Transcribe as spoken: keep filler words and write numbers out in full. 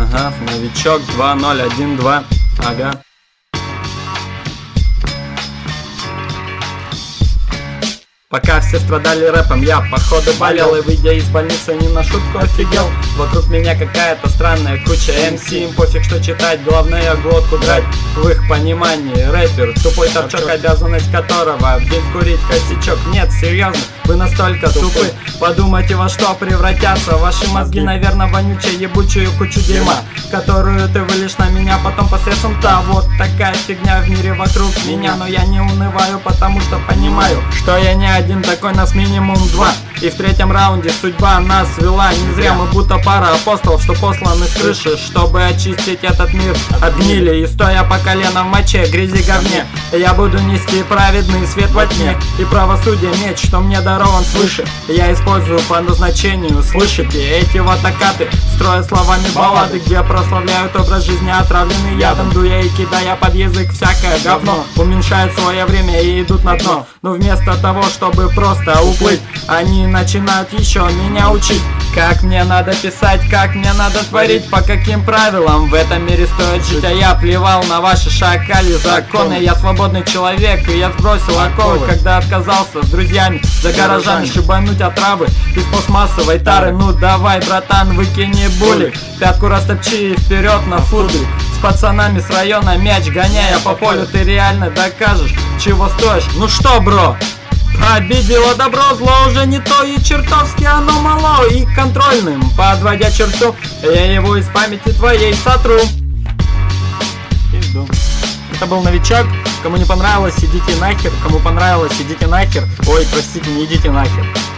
Ага, новичок два ноль один два. Ага. Пока все страдали рэпом, я походу болел. И выйдя из больницы, не на шутку офигел. Вокруг меня какая-то странная куча эм си. Им пофиг что читать, главное глотку драть. В их понимании рэпер тупой торчок, обязанность которого в день курить косячок. Нет, серьезно, вы настолько тупы. Подумайте, во что превратятся ваши мозги. Наверное, вонючую ебучую кучу дерьма, которую ты вылишь на меня потом посредством та. Вот такая фигня в мире вокруг меня. Но я не унываю, потому что понимаю, что я не один такой, нас минимум два. И в третьем раунде судьба нас свела. Не зря мы будто пара апостолов, что посланы с крыши, чтобы очистить этот мир от гнили. И стоя по колено в моче, грязи, говне, я буду нести праведный свет во тьме. И правосудие меч, что мне дарован свыше, я использую по назначению. Слышите, эти вот акаты строят словами баллады, где прославляют образ жизни, отравленный ядом. Дуя и кидая под язык всякое говно, уменьшают свое время и идут на дно. Но вместо того, чтобы просто уплыть, они начинают еще меня учить. Как мне надо писать, как мне надо творить, по каким правилам в этом мире стоит жить. А я плевал на ваши шакали законы. Я свободный человек, и я сбросил оковы, когда отказался с друзьями за гаражами шибануть отравы из пластмассовой тары. Ну давай, братан, выкини булик, пятку растопчи и вперед на футбик. С пацанами с района мяч гоняя по полю, ты реально докажешь, чего стоишь. Ну что, бро? Обидело добро, зло уже не то, и чертовски оно мало и контрольным. Подводя черту, я его из памяти твоей сотру. Иду. Это был новичок. Кому не понравилось, идите нахер. Кому понравилось, идите нахер. Ой, простите, не идите нахер.